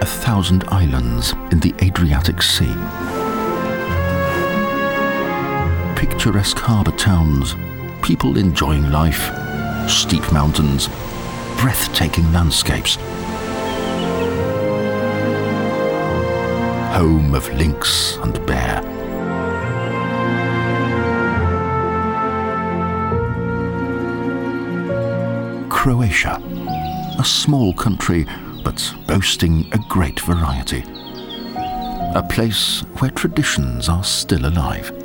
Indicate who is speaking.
Speaker 1: 1,000 islands in the Adriatic Sea. Picturesque harbour towns, people enjoying life, steep mountains, breathtaking landscapes. Home of lynx and bear. Croatia, a small country but boasting a great variety. A place where traditions are still alive.